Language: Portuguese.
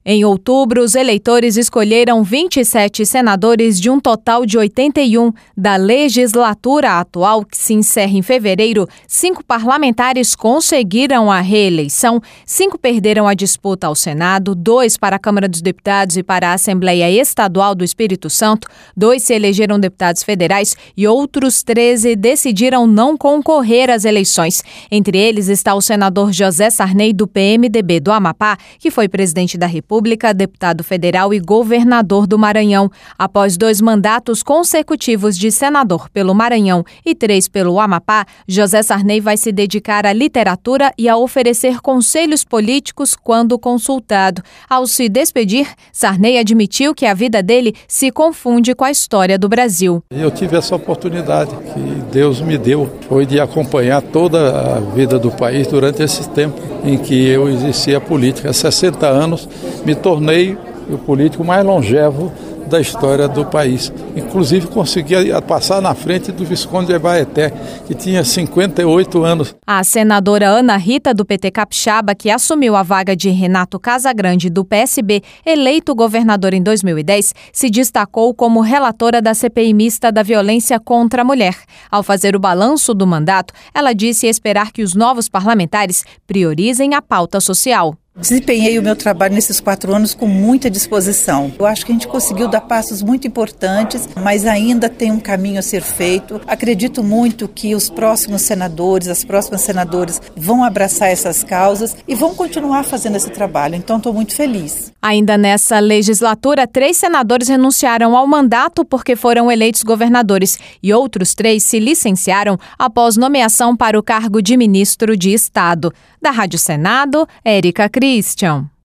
Em outubro, os eleitores escolheram 27 senadores de um total de 81 da legislatura atual, que se encerra em fevereiro. 5 parlamentares conseguiram a reeleição, 5 perderam a disputa ao Senado, 2 para a Câmara dos Deputados e para a Assembleia Estadual do Espírito Santo, 2 se elegeram deputados federais e outros 13 decidiram não concorrer às eleições. Entre eles está o senador José Sarney, do PMDB do Amapá, que foi presidente da República, deputado federal e governador do Maranhão. Após 2 mandatos consecutivos de senador pelo Maranhão e 3 pelo Amapá, José Sarney vai se dedicar à literatura e a oferecer conselhos políticos quando consultado. Ao se despedir, Sarney admitiu que a vida dele se confunde com a história do Brasil. Eu tive essa oportunidade que Deus me deu, foi de acompanhar toda a vida do país durante esse tempo em que eu exercia a política. Há 60 anos me tornei o político mais longevo da história do país. Inclusive consegui passar na frente do Visconde de Abaeté, que tinha 58 anos. A senadora Ana Rita, do PT Capixaba, que assumiu a vaga de Renato Casagrande, do PSB, eleito governador em 2010, se destacou como relatora da CPI mista da violência contra a mulher. Ao fazer o balanço do mandato, ela disse esperar que os novos parlamentares priorizem a pauta social. Desempenhei o meu trabalho nesses 4 anos com muita disposição. Eu acho que a gente conseguiu dar passos muito importantes, mas ainda tem um caminho a ser feito. Acredito muito que os próximos senadores, as próximas senadoras vão abraçar essas causas e vão continuar fazendo esse trabalho. Então, estou muito feliz. Ainda nessa legislatura, 3 senadores renunciaram ao mandato porque foram eleitos governadores e outros 3 se licenciaram após nomeação para o cargo de ministro de Estado. Da Rádio Senado, Érica Christian.